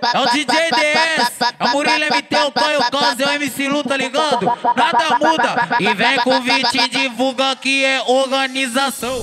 É o DJ DS, é o Murilo MT, o Caio Cans, é o MC Lu, tá ligado? Nada muda. E vem com o Vitinho, divulga que é organização.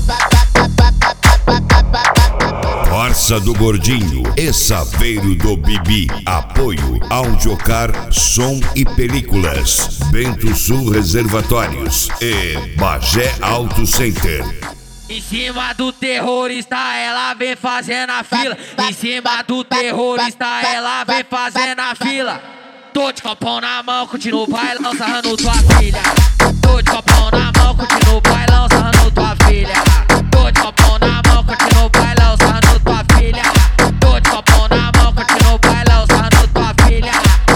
Força do Gordinho e Saveiro do Bibi. Apoio Audiocar, Som e Películas, Bento Sul Reservatórios e Bagé Auto Center. Em cima do terrorista, ela vem fazendo a fila. Em cima do terrorista, ela vem fazendo a fila. Tô de copão na mão, continuo bailão, sarrando tua filha. Tô de copão na mão, continuo bailão, sarrando tua filha. Tô de copão na mão, continuo bailão, sarrando tua filha. Tô de copão na mão, continuo bailão, sarrando tua filha.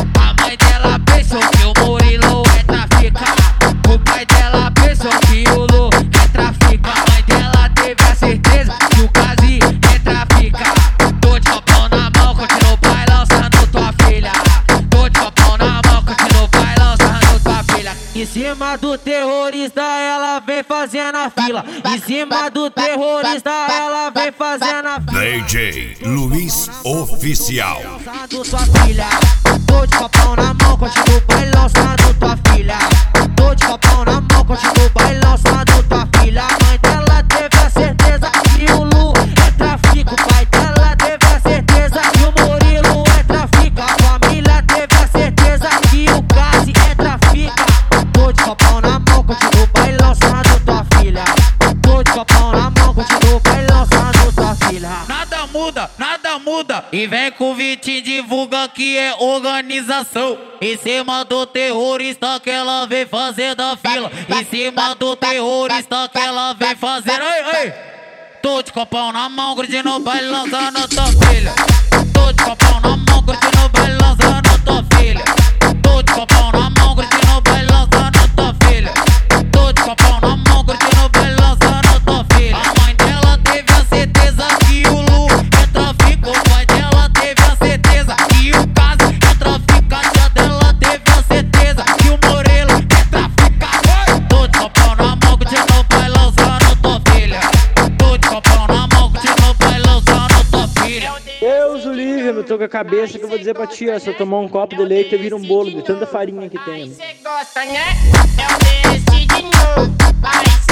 A mãe dela pensou que o Murilo é traficar. O pai dela pensou que o Lu é traficar. A mãe dela teve a certeza que o Kazi é traficar. Tô de copão na mão, continuo bailão, sarrando tua filha. Tô de copão na mão, continuo bailão, sarrando tua filha. Em cima do terrorista, ela vem fazendo a fila. Em cima do terrorista, ela vem fazendo a fila. DJ Luiz Oficial. Sarrando tua filha. Tô de copão na mão, continuo bailão, sarrando tua filha. Tô de copão na mão, continuo bailão, sarrando tua filha. A mãe dela teve a certeza que o Lu é trafico. O pai dela teve a certeza que o Murilo é trafico. A família teve a certeza que o Kazi é trafica. Tô de copão na mão, continuo bailão, sarrando tua filha. Tô de copão na mão, continuo bailão, sarrando tua filha. Nada muda, nada muda. E vem com o Vitinho, divulga que é organização. Em cima do terrorista que ela vem fazendo a fila. Em cima do terrorista que ela vem fazendo. Ei, ei. Tô de copão na mão, curtindo bailão, sarrando tua filha. Tô de copão na mão, curtindo bailão, sarrando tua filha. Tô de copão na mão, curtindo bailão, sarrando tua filha. Tô de copão na mão, curtindo bailão, sarrando tua filha. A mãe dela teve a certeza que o Lu é trafico. O pai dela teve a certeza que o Kazi é traficante. A dela teve a certeza que o Murilo é traficante. Tô de copão na mão, curtindo bailão, sarrando tua filha. Tô de copão na mão, curtindo bailão, sarrando tua filha. Deus o livre, eu tô com a cabeça que eu vou dizer pra ti, ó, se eu tomar um copo de leite eu viro um bolo de tanta farinha que tem. Você gosta, né? Eu desci de novo.